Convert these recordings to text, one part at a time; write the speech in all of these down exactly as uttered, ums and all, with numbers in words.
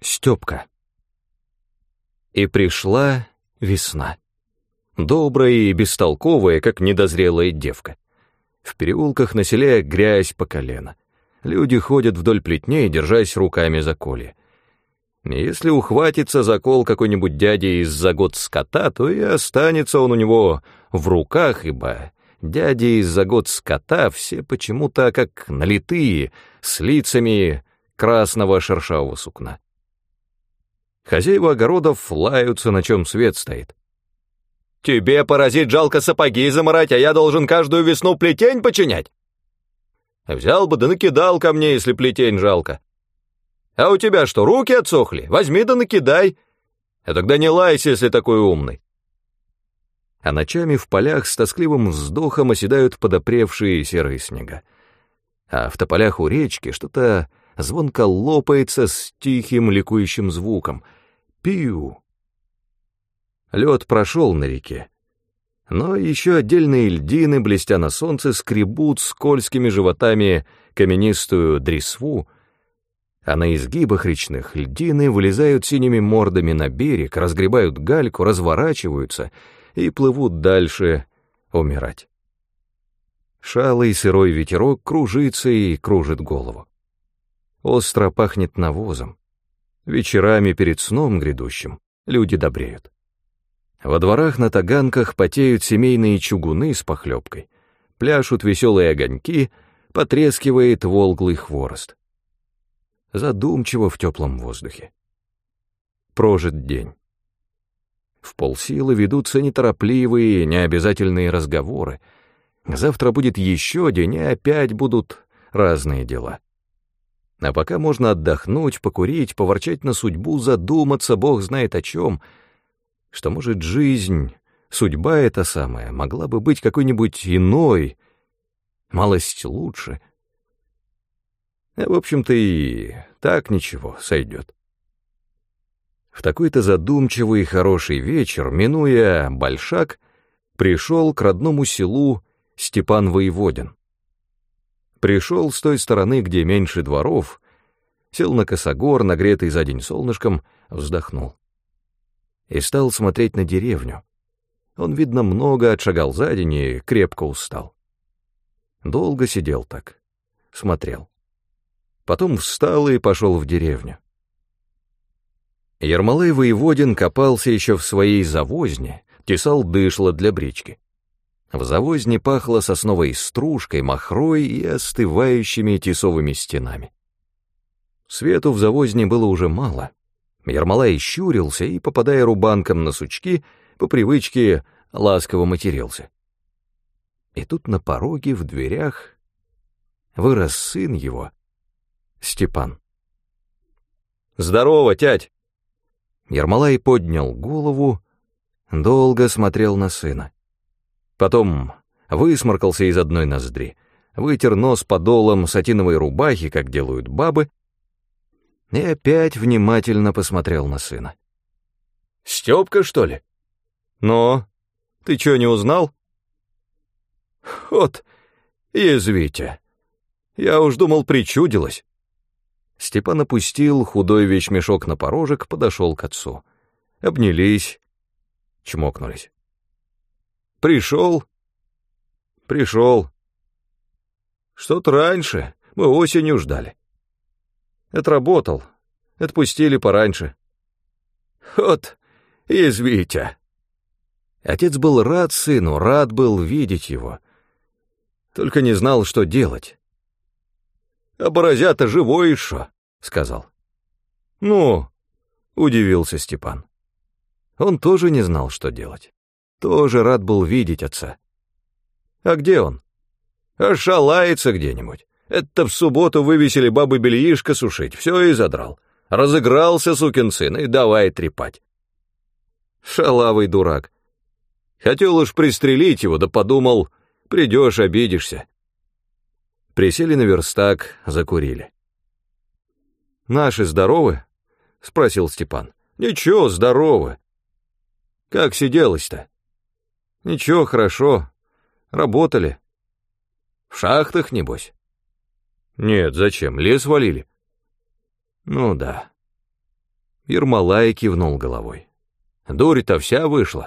Степка. И пришла весна. Добрая и бестолковая, как недозрелая девка. В переулках на селе грязь по колено. Люди ходят вдоль плетней, держась руками за колья. Если ухватится за кол какой-нибудь дядя из-за год скота, то и останется он у него в руках, ибо дяди из-за год скота все почему-то как налитые, с лицами красного шершавого сукна. Хозяева огородов лаются, на чем свет стоит. «Тебе, паразит, жалко сапоги замарать, а я должен каждую весну плетень починять? Взял бы да накидал ко мне, если плетень жалко. А у тебя что, руки отсохли? Возьми да накидай. А тогда не лайся, если такой умный». А ночами в полях с тоскливым вздохом оседают подопревшие серые снега. А в тополях у речки что-то звонко лопается с тихим ликующим звуком. Пиу. Лед прошел на реке, но еще отдельные льдины, блестя на солнце, скребут скользкими животами каменистую дресву, а на изгибах речных льдины вылезают синими мордами на берег, разгребают гальку, разворачиваются и плывут дальше умирать. Шалый сырой ветерок кружится и кружит голову. Остро пахнет навозом. Вечерами перед сном грядущим люди добреют. Во дворах на таганках потеют семейные чугуны с похлебкой, пляшут веселые огоньки, потрескивает волглый хворост. Задумчиво в теплом воздухе. Прожит день. В полсилы ведутся неторопливые, необязательные разговоры. Завтра будет еще день, и опять будут разные дела. А пока можно отдохнуть, покурить, поворчать на судьбу, задуматься, бог знает о чем, что, может, жизнь, судьба эта самая, могла бы быть какой-нибудь иной, малость лучше. А, в общем-то, и так ничего, сойдет. В такой-то задумчивый и хороший вечер, минуя Большак, пришел к родному селу Степан Воеводин. Пришел с той стороны, где меньше дворов, сел на косогор, нагретый за день солнышком, вздохнул. И стал смотреть на деревню. Он, видно, много отшагал за день и крепко устал. Долго сидел так, смотрел. Потом встал и пошел в деревню. Ермолай Воеводин копался еще в своей завозне, тесал дышло для брички. В завозне пахло сосновой стружкой, махрой и остывающими тесовыми стенами. Свету в завозне было уже мало. Ермолай щурился и, попадая рубанком на сучки, по привычке ласково матерился. И тут на пороге, в дверях, вырос сын его, Степан. «Здорово, тять!» Ермолай поднял голову, долго смотрел на сына. Потом высморкался из одной ноздри, вытер нос подолом сатиновой рубахи, как делают бабы, и опять внимательно посмотрел на сына. «Степка, что ли? Но, ты чё, не узнал?» «Вот, язвите. Я уж думал, причудилось». Степан опустил худой вещмешок на порожек, подошел к отцу. Обнялись, чмокнулись. «Пришел?» «Пришел. Что-то раньше, мы осенью ждали. Отработал, отпустили пораньше». «Вот, извините». Отец был рад сыну, рад был видеть его. Только не знал, что делать. «А борозя-то живой еще», — сказал. «Ну», — удивился Степан. Он тоже не знал, что делать. Тоже рад был видеть отца. «А где он?» «А шалается где-нибудь. Это в субботу вывесили бабы бельишко сушить, все и задрал. Разыгрался сукин сын и давай трепать». Шалавый дурак. Хотел уж пристрелить его, да подумал, придешь, обидишься. Присели на верстак, закурили. «Наши здоровы?» — спросил Степан. «Ничего, здоровы. Как сиделось-то?» «Ничего, хорошо. Работали. В шахтах, небось?» «Нет, зачем? Лес валили?» «Ну да». Ермолай кивнул головой. Дурь-то вся вышла.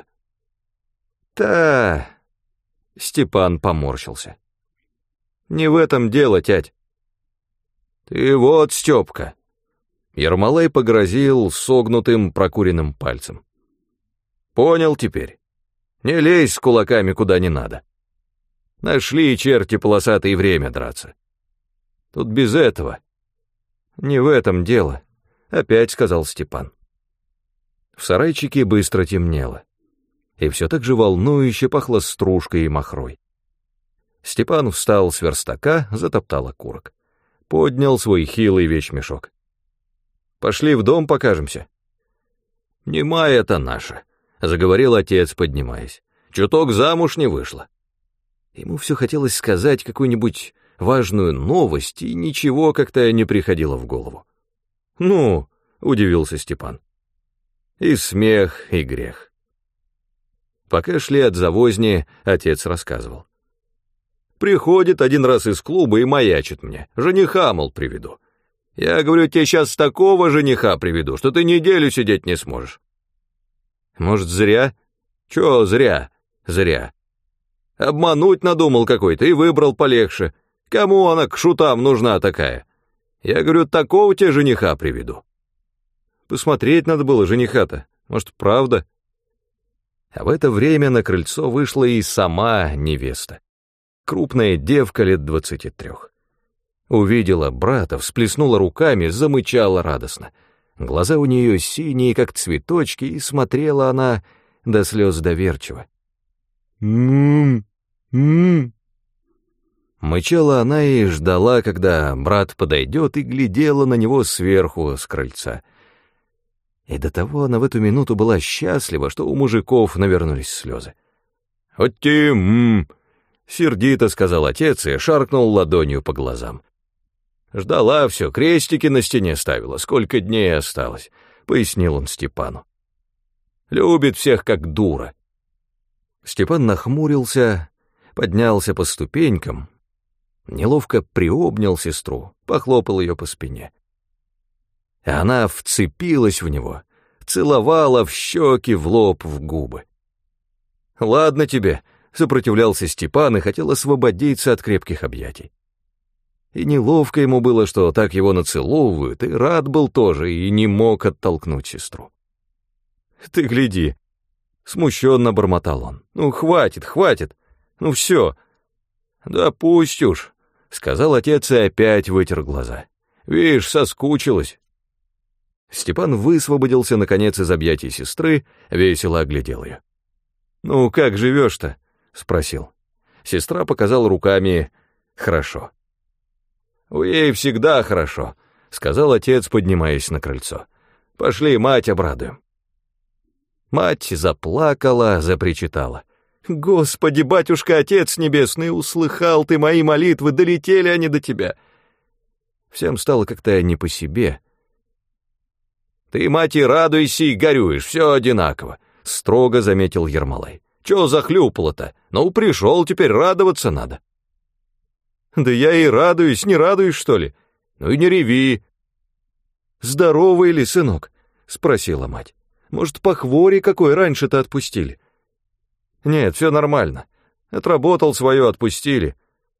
Та... Степан поморщился. Не в этом дело, тять. Ты вот, Степка. Ермолай погрозил согнутым прокуренным пальцем. Понял теперь. Не лезь с кулаками куда не надо. Нашли черти полосатые время драться. Тут без этого. Не в этом дело, опять сказал Степан. В сарайчике быстро темнело, и все так же волнующе пахло стружкой и махрой. Степан встал с верстака, затоптал окурок. Поднял свой хилый вещмешок. «Пошли в дом покажемся». «Нема это наша», — заговорил отец, поднимаясь. «Чуток замуж не вышла». Ему все хотелось сказать какую-нибудь важную новость, и ничего как-то не приходило в голову. «Ну», — удивился Степан. И смех, и грех. Пока шли от завозни, отец рассказывал. Приходит один раз из клуба и маячит мне. Жениха, мол, приведу. Я говорю, тебе сейчас такого жениха приведу, что ты неделю сидеть не сможешь. Может, зря? Чё зря? Зря. Обмануть надумал какой-то и выбрал полегче. Кому она к шутам нужна такая? Я говорю, такого тебе жениха приведу. Посмотреть надо было жениха-то. Может, правда? А в это время на крыльцо вышла и сама невеста. Крупная девка лет двадцати трех. Увидела брата, всплеснула руками, замычала радостно. Глаза у нее синие, как цветочки, и смотрела она до слез доверчиво. «М-м-м!» Мычала она и ждала, когда брат подойдет, и глядела на него сверху, с крыльца. И до того она в эту минуту была счастлива, что у мужиков навернулись слезы. «Вот те, м-м!» — сердито сказал отец и шаркнул ладонью по глазам. «Ждала все, крестики на стене ставила, сколько дней осталось», — пояснил он Степану. «Любит всех как дура». Степан нахмурился, поднялся по ступенькам, неловко приобнял сестру, похлопал ее по спине. И она вцепилась в него, целовала в щеки, в лоб, в губы. «Ладно тебе», — сопротивлялся Степан и хотел освободиться от крепких объятий. И неловко ему было, что так его нацеловывают, и рад был тоже, и не мог оттолкнуть сестру. «Ты гляди», — смущенно бормотал он. «Ну, хватит, хватит, ну все». «Да пусть уж», — сказал отец и опять вытер глаза. «Вишь, соскучилась». Степан высвободился, наконец, из объятий сестры, весело оглядел ее. «Ну, как живешь-то?» — спросил. Сестра показала руками «хорошо». «У ей всегда хорошо», — сказал отец, поднимаясь на крыльцо. «Пошли, мать обрадуем». Мать заплакала, запричитала. «Господи, батюшка, Отец Небесный, услыхал ты мои молитвы, долетели они до тебя». Всем стало как-то не по себе. «Ты, мать, и радуйся, и горюешь, все одинаково», — строго заметил Ермолай. «Чего захлюпало-то? Ну, пришел, теперь радоваться надо». «Да я и радуюсь, не радуюсь, что ли? Ну и не реви». «Здоровый ли, сынок?» — спросила мать. «Может, по хвори какой раньше-то отпустили?» «Нет, все нормально. Отработал свое, отпустили».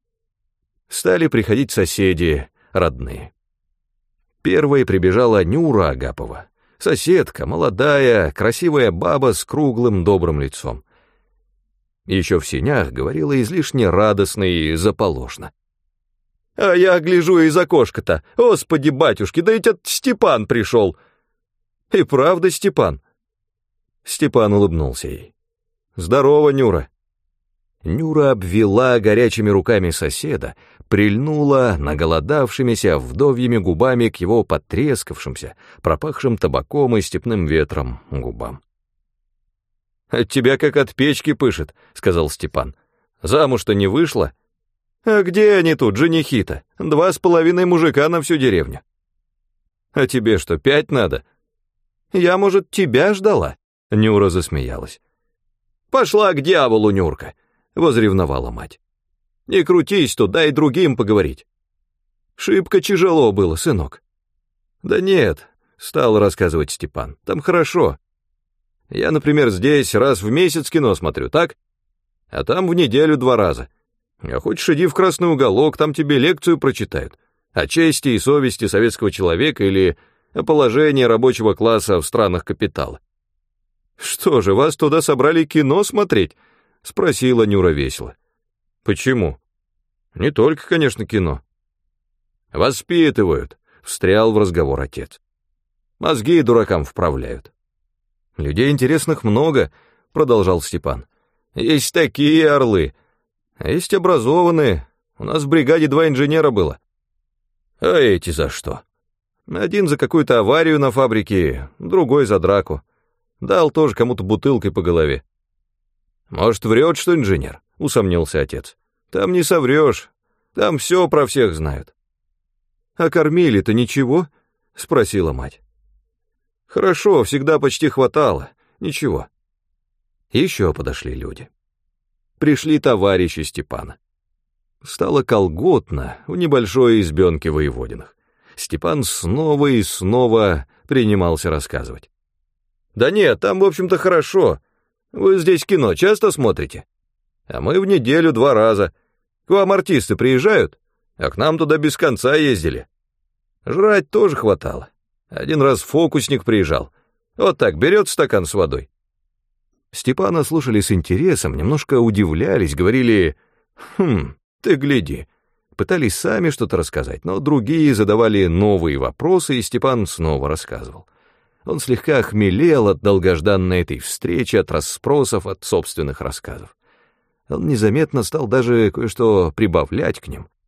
Стали приходить соседи, родные. Первой прибежала Нюра Агапова, соседка, молодая, красивая баба с круглым добрым лицом. Еще в сенях говорила излишне радостно и заполошно. «А я гляжу из окошка-то, Господи, батюшки, да ведь от Степан пришел!» «И правда, Степан?» Степан улыбнулся ей. «Здорово, Нюра!» Нюра обвела горячими руками соседа, прильнула наголодавшимися вдовьими губами к его потрескавшимся, пропахшим табаком и степным ветром губам. «От тебя как от печки пышет», — сказал Степан. «Замуж-то не вышла?» «А где они тут, женихи-то? Два с половиной мужика на всю деревню». «А тебе что, пять надо?» «Я, может, тебя ждала?» — Нюра засмеялась. «Пошла к дьяволу, Нюрка!» — возревновала мать. «Не крутись тут, дай другим поговорить». «Шибко тяжело было, сынок». «Да нет, Стал рассказывать Степан. Там хорошо. Я, например, здесь раз в месяц кино смотрю, так? А там в неделю два раза. А хочешь, иди в красный уголок, там тебе лекцию прочитают. О чести и совести советского человека или о положении рабочего класса в странах капитала. «Что же, вас туда собрали кино смотреть?» — спросила Нюра весело. «Почему?» «Не только, конечно, кино». «Воспитывают», — встрял в разговор отец. «Мозги дуракам вправляют». «Людей интересных много», — продолжал Степан. «Есть такие орлы, а есть образованные. У нас в бригаде два инженера было». «А эти за что?» «Один за какую-то аварию на фабрике, другой за драку. Дал тоже кому-то бутылкой по голове». «Может, врет, что инженер?» — усомнился отец. «Там не соврешь, там все про всех знают». «А кормили-то ничего?» — спросила мать. «Хорошо, всегда почти хватало, ничего». Еще подошли люди. Пришли товарищи Степана. Стало колготно у небольшой избенки Воеводиных. Степан снова и снова принимался рассказывать. «Да нет, там, в общем-то, хорошо. Вы здесь кино часто смотрите? А мы в неделю два раза. К вам артисты приезжают, а к нам туда без конца ездили. Жрать тоже хватало. Один раз фокусник приезжал. Вот так, берет стакан с водой». Степана слушали с интересом, немножко удивлялись, говорили «Хм, ты гляди». Пытались сами что-то рассказать, но другие задавали новые вопросы, и Степан снова рассказывал. Он слегка охмелел от долгожданной этой встречи, от расспросов, от собственных рассказов. Он незаметно стал даже кое-что прибавлять к ним.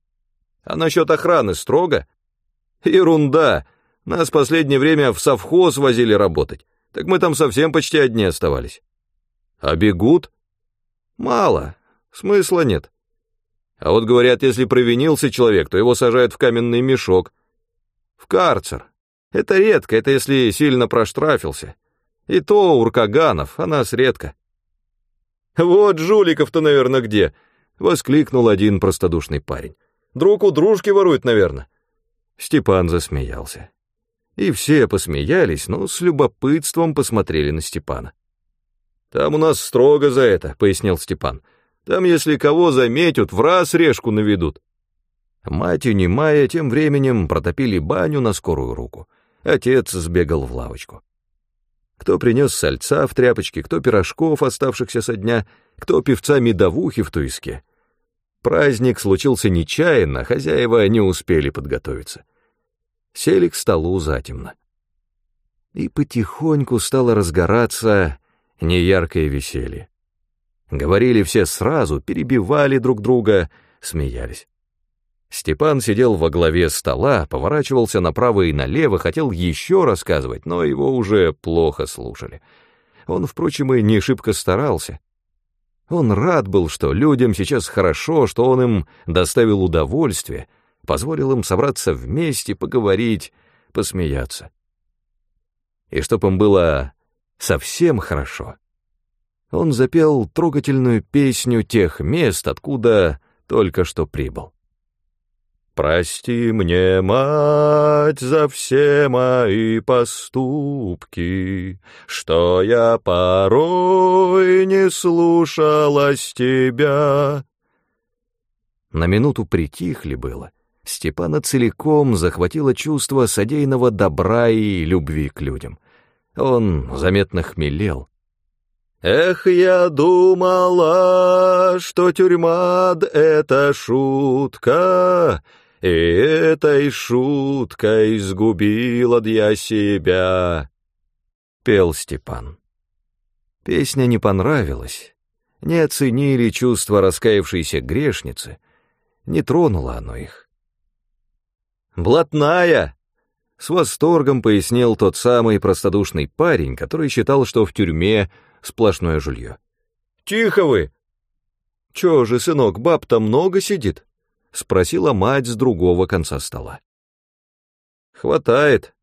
«А насчет охраны строго?» «Ерунда! Нас в последнее время в совхоз возили работать, так мы там совсем почти одни оставались». «А бегут?» «Мало, смысла нет. А вот говорят, если провинился человек, то его сажают в каменный мешок. В карцер. Это редко, это если сильно проштрафился. И то у ркаганов, а нас редко». «Вот жуликов-то, наверное, где?» — воскликнул один простодушный парень. «Друг у дружки ворует, наверное». Степан засмеялся. И все посмеялись, но с любопытством посмотрели на Степана. «Там у нас строго за это», — пояснил Степан. «Там, если кого заметят, в раз решку наведут». Мать и немая тем временем протопили баню на скорую руку. Отец сбегал в лавочку. Кто принес сальца в тряпочке, кто пирожков, оставшихся со дня, кто певца медовухи в туиске. Праздник случился нечаянно, хозяева не успели подготовиться. Сели к столу затемно. И потихоньку стало разгораться неяркое веселье. Говорили все сразу, перебивали друг друга, смеялись. Степан сидел во главе стола, поворачивался направо и налево, хотел еще рассказывать, но его уже плохо слушали. Он, впрочем, и не шибко старался. Он рад был, что людям сейчас хорошо, что он им доставил удовольствие, позволил им собраться вместе, поговорить, посмеяться. И чтоб им было совсем хорошо, он запел трогательную песню тех мест, откуда только что прибыл. «Прости мне, мать, за все мои поступки, что я порой не слушалась тебя». На минуту притихли было. Степана целиком захватило чувство содеянного добра и любви к людям. Он заметно хмелел. «Эх, я думала, что тюрьма — это шутка, и этой шуткой сгубила я себя», — пел Степан. Песня не понравилась, не оценили чувства раскаявшейся грешницы, не тронуло оно их. «Блатная!» — с восторгом пояснил тот самый простодушный парень, который считал, что в тюрьме сплошное жулье. «Тихо вы!» «Чё же, сынок, баб-то много сидит?» — спросила мать с другого конца стола. «Хватает».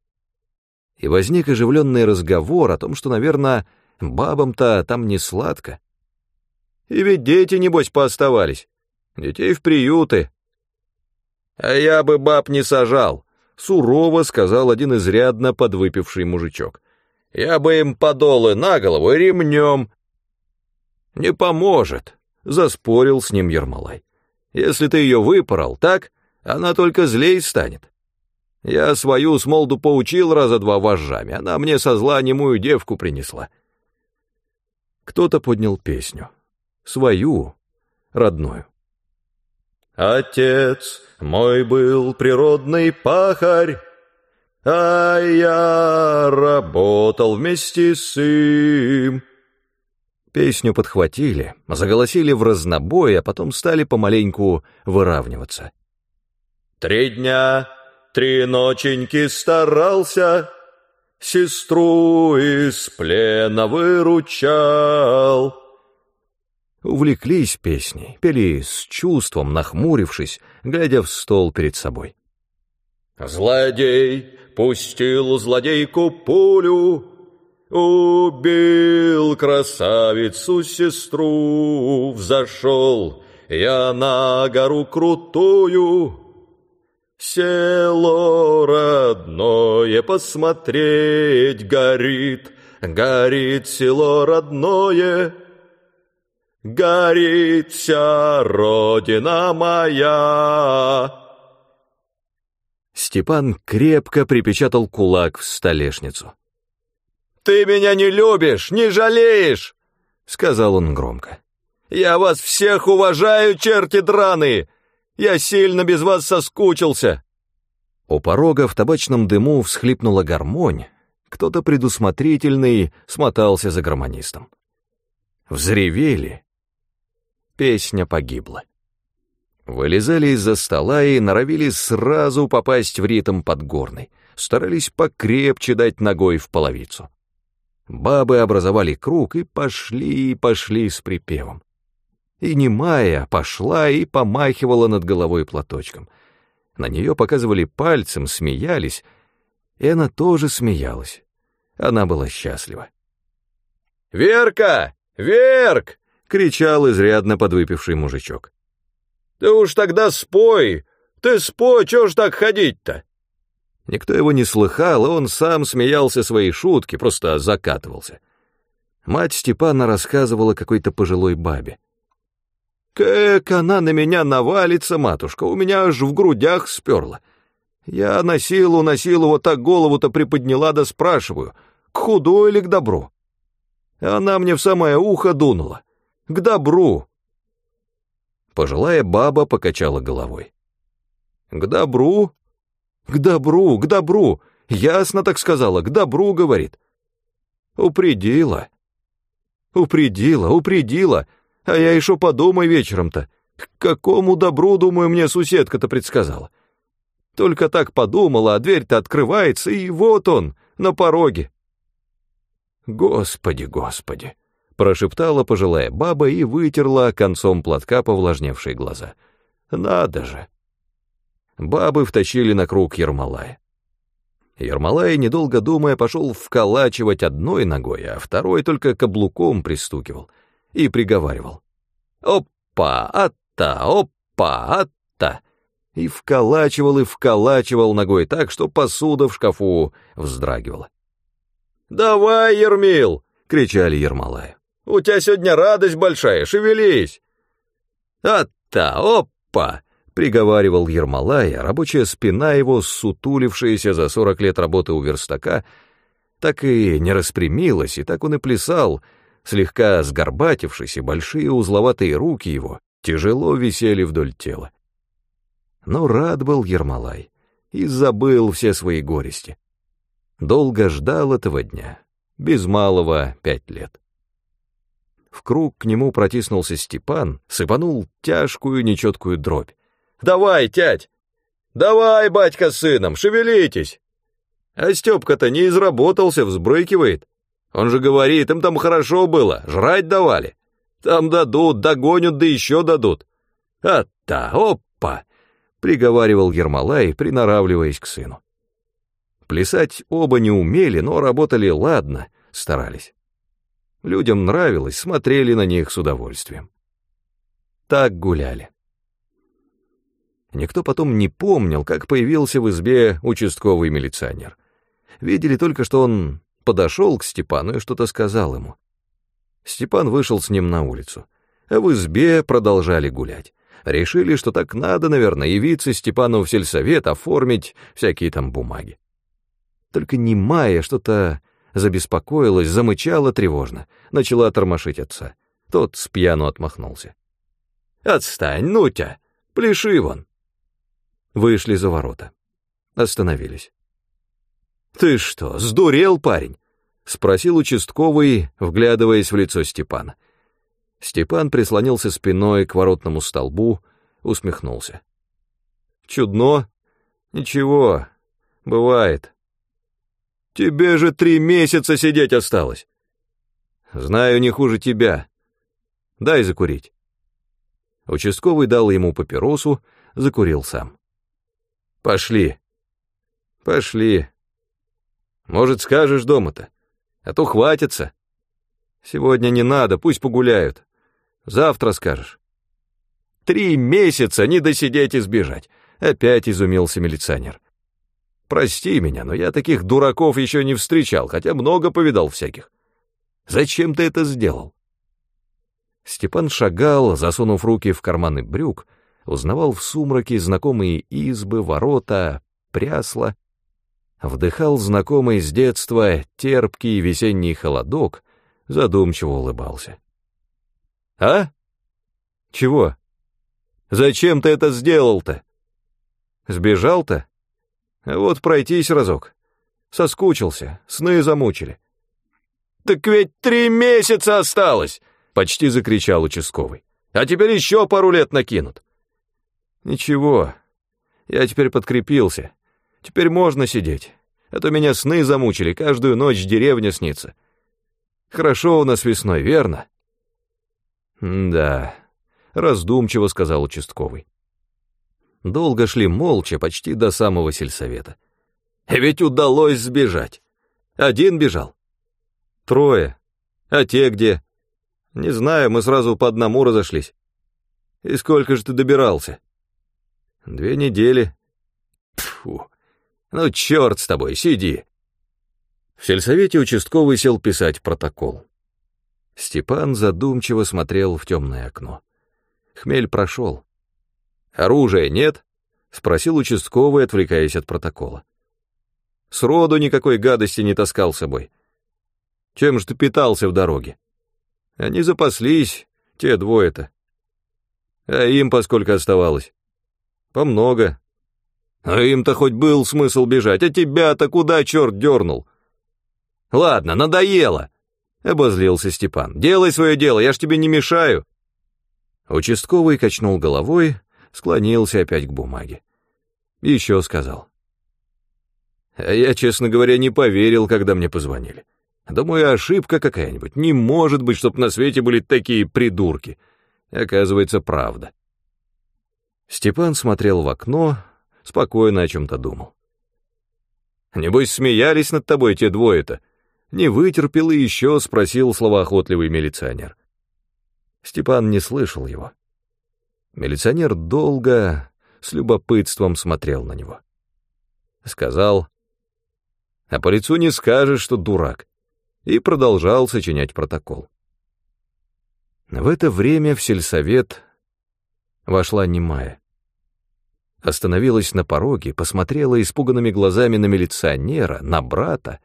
И возник оживленный разговор о том, что, наверное, бабам-то там не сладко. «И ведь дети, небось, пооставались. Детей в приюты». «А я бы баб не сажал», сурово сказал один изрядно подвыпивший мужичок. «Я бы им подолы на голову и ремнем». «Не поможет», — заспорил с ним Ермолай. «Если ты ее выпорол, так, она только злей станет. Я свою с молоду поучил раза два вожжами, она мне со зла немую девку принесла». Кто-то поднял песню. Свою, родную. «Отец мой был природный пахарь, а я работал вместе с им». Песню подхватили, заголосили в разнобой, а потом стали помаленьку выравниваться. «Три дня, три ноченьки старался, сестру из плена выручал». Увлеклись песней, пели с чувством, нахмурившись, глядя в стол перед собой. «Злодей пустил злодейку пулю, убил красавицу-сестру, взошел я на гору крутую, село родное посмотреть горит, горит село родное, горит вся родина моя». Степан крепко припечатал кулак в столешницу. «Ты меня не любишь, не жалеешь!» — сказал он громко. «Я вас всех уважаю, черти драные! Я сильно без вас соскучился!» У порога в табачном дыму всхлипнула гармонь, кто-то предусмотрительный смотался за гармонистом. Взревели. Песня погибла. Вылезали из-за стола и норовили сразу попасть в ритм подгорный, старались покрепче дать ногой в половицу. Бабы образовали круг и пошли, пошли с припевом. И немая пошла и помахивала над головой платочком. На нее показывали пальцем, смеялись, и она тоже смеялась. Она была счастлива. «Верка! Верк!» — кричал изрядно подвыпивший мужичок. «Ты уж тогда спой! Ты спой, чё ж так ходить-то?» Никто его не слыхал, и он сам смеялся своей шутки, просто закатывался. Мать Степана рассказывала какой-то пожилой бабе. «Как она на меня навалится, матушка, у меня аж в грудях сперла. Я на силу, на силу вот так голову-то приподняла да спрашиваю, к худу или к добру? Она мне в самое ухо дунула. К добру!» Пожилая баба покачала головой. «К добру? К добру, к добру! Ясно так сказала, к добру, говорит. Упредила. Упредила, упредила, а я еще подумай вечером-то, к какому добру, думаю, мне суседка-то предсказала. Только так подумала, а дверь-то открывается, и вот он, на пороге». «Господи, Господи!» — прошептала пожилая баба и вытерла концом платка повлажневшие глаза. «Надо же!» Бабы втащили на круг Ермолая. Ермолай, недолго думая, пошел вколачивать одной ногой, а второй только каблуком пристукивал и приговаривал. «Опа, ата, опа, ата!» И вколачивал и вколачивал ногой так, что посуда в шкафу вздрагивала. «Давай, Ермил!» — кричали Ермолаю. «У тебя сегодня радость большая, шевелись!» «Ата, опа!» — приговаривал Ермолай, а рабочая спина его, сутулившаяся за сорок лет работы у верстака, так и не распрямилась, и так он и плясал, слегка сгорбатившись, и большие узловатые руки его тяжело висели вдоль тела. Но рад был Ермолай и забыл все свои горести. Долго ждал этого дня, без малого пять лет. В круг к нему протиснулся Степан, сыпанул тяжкую нечеткую дробь. «Давай, тять! Давай, батька с сыном, шевелитесь! А Степка-то не изработался, взбрыкивает. Он же говорит, им там хорошо было, жрать давали. Там дадут, догонят, да еще дадут. А-та, опа!» — приговаривал Ермолай, приноравливаясь к сыну. Плясать оба не умели, но работали ладно, старались. Людям нравилось, смотрели на них с удовольствием. Так гуляли. Никто потом не помнил, как появился в избе участковый милиционер. Видели только, что он подошел к Степану и что-то сказал ему. Степан вышел с ним на улицу, а в избе продолжали гулять. Решили, что так надо, наверное, явиться Степану в сельсовет, оформить всякие там бумаги. Только немая что-то забеспокоилась, замычала тревожно, начала тормошить отца. Тот с пьяну отмахнулся. «Отстань, ну тя, пляши вон!» Вышли за ворота. Остановились. «Ты что, сдурел, парень?» — спросил участковый, вглядываясь в лицо Степана. Степан прислонился спиной к воротному столбу, усмехнулся. «Чудно? Ничего, бывает. Тебе же три месяца сидеть осталось. Знаю, не хуже тебя. Дай закурить». Участковый дал ему папиросу, закурил сам. «Пошли. Пошли. Может, скажешь дома-то, а то хватится. Сегодня не надо, пусть погуляют. Завтра скажешь». «Три месяца не досидеть и сбежать», — опять изумился милиционер. «Прости меня, но я таких дураков еще не встречал, хотя много повидал всяких. Зачем ты это сделал?» Степан шагал, засунув руки в карманы брюк, узнавал в сумраке знакомые избы, ворота, прясла, вдыхал знакомый с детства терпкий весенний холодок, задумчиво улыбался. «А? Чего? Зачем ты это сделал-то? Сбежал-то? Вот пройтись разок. Соскучился, сны замучили». «Так ведь три месяца осталось!» — почти закричал участковый. «А теперь еще пару лет накинут». «Ничего, я теперь подкрепился. Теперь можно сидеть, а то меня сны замучили, каждую ночь деревня снится. Хорошо у нас весной, верно?» «Да», — раздумчиво сказал участковый. Долго шли молча, почти до самого сельсовета. «Ведь удалось сбежать. Один бежал?» «Трое. А те где?» «Не знаю, мы сразу по одному разошлись». «И сколько же ты добирался?» «Две недели». «Тьфу! Ну, черт с тобой, сиди!» В сельсовете участковый сел писать протокол. Степан задумчиво смотрел в темное окно. Хмель прошел. «Оружия нет?» — спросил участковый, отвлекаясь от протокола. «Сроду никакой гадости не таскал с собой. Чем же ты питался в дороге?» «Они запаслись, те двое-то. А им поскольку оставалось?» «Помного. А им-то хоть был смысл бежать, а тебя-то куда черт дернул?» «Ладно, надоело!» — обозлился Степан. «Делай свое дело, я ж тебе не мешаю!» Участковый качнул головой, склонился опять к бумаге. Еще сказал. «А я, честно говоря, не поверил, когда мне позвонили. Думаю, ошибка какая-нибудь. Не может быть, чтоб на свете были такие придурки. Оказывается, правда». Степан смотрел в окно, спокойно о чем-то думал. «Небось, смеялись над тобой те двое-то?» Не вытерпел и еще спросил словоохотливый милиционер. Степан не слышал его. Милиционер долго, с любопытством смотрел на него. Сказал: «А по лицу не скажешь, что дурак», и продолжал сочинять протокол. В это время в сельсовет вошла немая. Остановилась на пороге, посмотрела испуганными глазами на милиционера, на брата.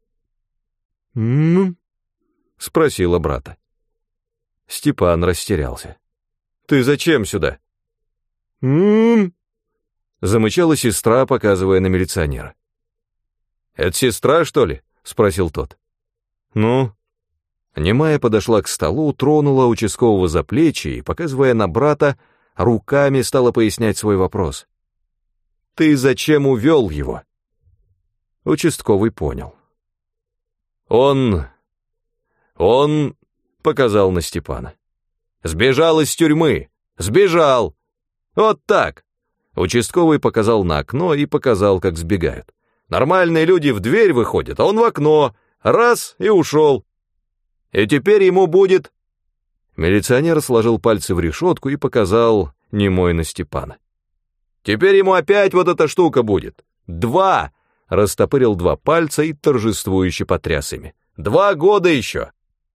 «М-м-м?» — спросила брата. Степан растерялся. «Ты зачем сюда?» «М-м-м?» — замычала сестра, показывая на милиционера. «Это сестра, что ли?» — спросил тот. «Ну?» Немая подошла к столу, тронула участкового за плечи и, показывая на брата, руками стала пояснять свой вопрос. «Ты зачем увел его?» Участковый понял. «Он... он...» — показал на Степана. «Сбежал из тюрьмы! Сбежал! Вот так!» Участковый показал на окно и показал, как сбегают. «Нормальные люди в дверь выходят, а он в окно. Раз — и ушел. И теперь ему будет...» Милиционер сложил пальцы в решетку и показал немой на Степана. Теперь ему опять вот эта штука будет. Два!» Растопырил два пальца и торжествующе потряс ими. «Два года еще!»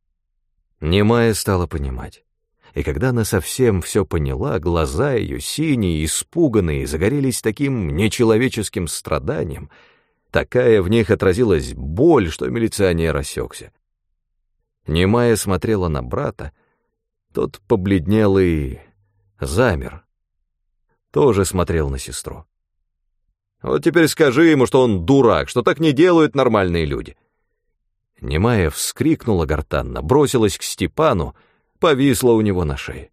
Немая стала понимать. И когда она совсем все поняла, глаза ее, синие, испуганные, загорелись таким нечеловеческим страданием, такая в них отразилась боль, что милиционер осекся. Немая смотрела на брата, тот побледнел и замер. Тоже смотрел на сестру. «Вот теперь скажи ему, что он дурак, что так не делают нормальные люди». Немая вскрикнула гортанно, бросилась к Степану, повисла у него на шее.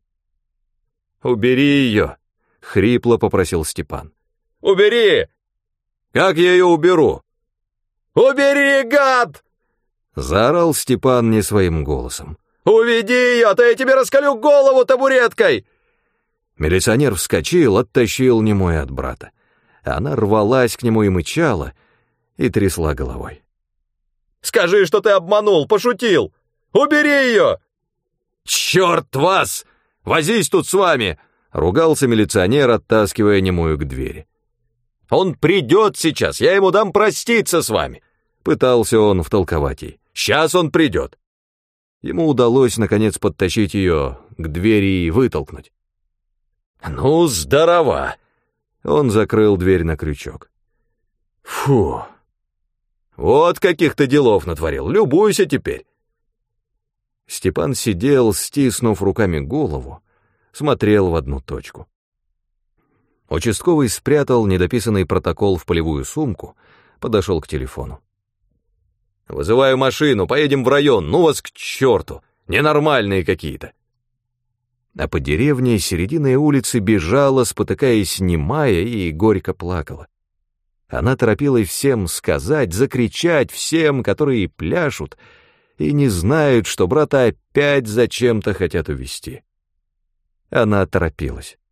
«Убери ее!» — хрипло попросил Степан. «Убери! Как я ее уберу?» «Убери, гад!» — заорал Степан не своим голосом. «Уведи ее, а то я тебе раскалю голову табуреткой!» Милиционер вскочил, оттащил Немой от брата. Она рвалась к нему и мычала, и трясла головой. «Скажи, что ты обманул, пошутил! Убери ее!» «Черт вас! Возись тут с вами!» — ругался милиционер, оттаскивая Немую к двери. «Он придет сейчас, я ему дам проститься с вами!» — пытался он втолковать ей. «Сейчас он придет!» Ему удалось, наконец, подтащить ее к двери и вытолкнуть. «Ну, здорово!» Он закрыл дверь на крючок. «Фу! Вот каких ты делов натворил, любуйся теперь!» Степан сидел, стиснув руками голову, смотрел в одну точку. Участковый спрятал недописанный протокол в полевую сумку, подошел к телефону. «Вызываю машину, поедем в район, ну вас к черту, ненормальные какие-то!» А по деревне серединой улицы бежала, спотыкаясь Немая, и горько плакала. Она торопилась всем сказать, закричать всем, которые пляшут, и не знают, что брата опять зачем-то хотят увезти. Она торопилась.